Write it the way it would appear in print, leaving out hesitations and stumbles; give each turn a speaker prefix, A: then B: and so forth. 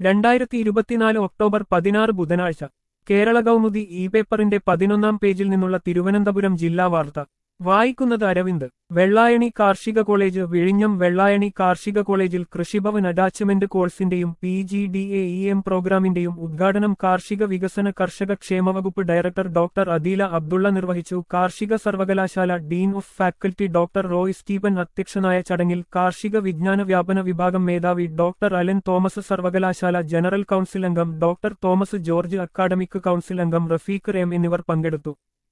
A: 2024 October 16 ബുധനാഴ്ച Kerala Kaumudi E പേപ്പറിന്റെ 11-ാം പേജിൽ നിന്നുള്ള തിരുവനന്തപുരം ജില്ലാ വാർത്ത വായിക്കുന്നത് അരവിന്ദ്. വെള്ളായണി കാർഷിക കോളേജ് വിഴിഞ്ഞം. വെള്ളായണി കാർഷിക കോളേജിൽ കൃഷിഭവൻ അറ്റാച്ച്മെന്റ് കോഴ്സിന്റെയും PGDAEM പ്രോഗ്രാമിന്റെയും ഉദ്ഘാടനം കാർഷിക വികസന കർഷക ക്ഷേമവകുപ്പ് ഡയറക്ടർ ഡോക്ടർ അദീല അബ്ദുള്ള നിർവഹിച്ചു. കാർഷിക സർവകലാശാല dean of faculty doctor Roy Stephen അധ്യക്ഷനായ ചടങ്ങിൽ കാർഷിക വിജ്ഞാന വ്യാപന വിഭാഗം മേധാവി ഡോക്ടർ അലൻ തോമസ്, സർവകലാശാല ജനറൽ കൗൺസിൽ അംഗം doctor Thomas George, academic council അംഗം റഫീഖ് എം എന്നിവർ പങ്കെടുത്തു.